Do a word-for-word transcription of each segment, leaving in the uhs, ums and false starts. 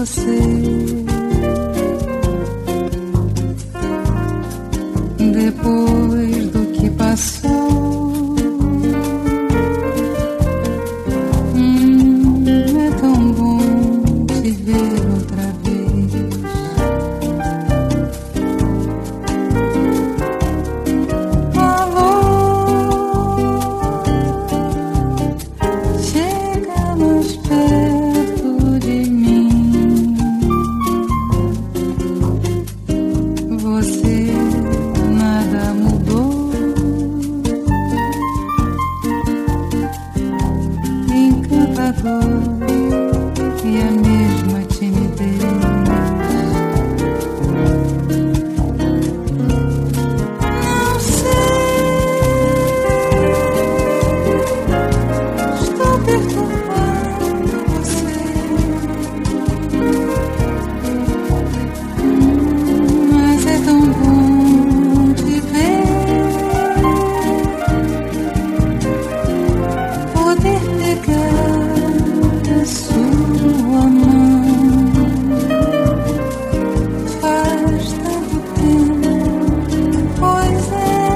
você. Depois do que passou, hum, é tão bom te ver outra vez. Alô, chega mais perto de mim. Você nada mudou, encantador e a mesma timidez. Não sei, estou perturbando você, mas é tão bom te ver, poder pegar a sua mão. Faz tanto tempo, pois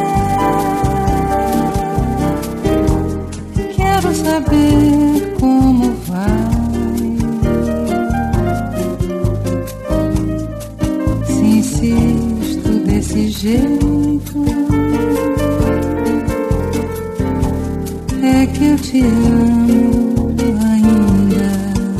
é. Quero saber como vai. Se insisto desse jeito, é que eu te amo ainda.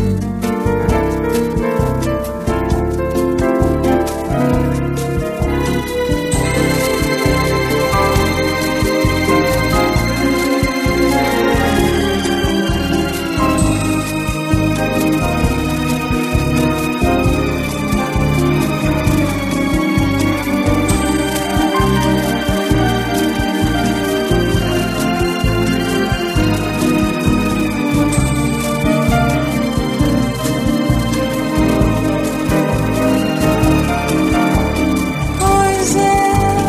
Pois é,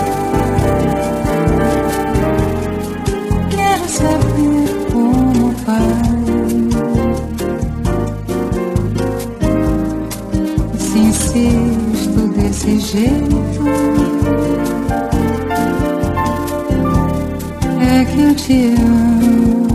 quero saber como vai. Se insisto desse jeito, é que eu te amo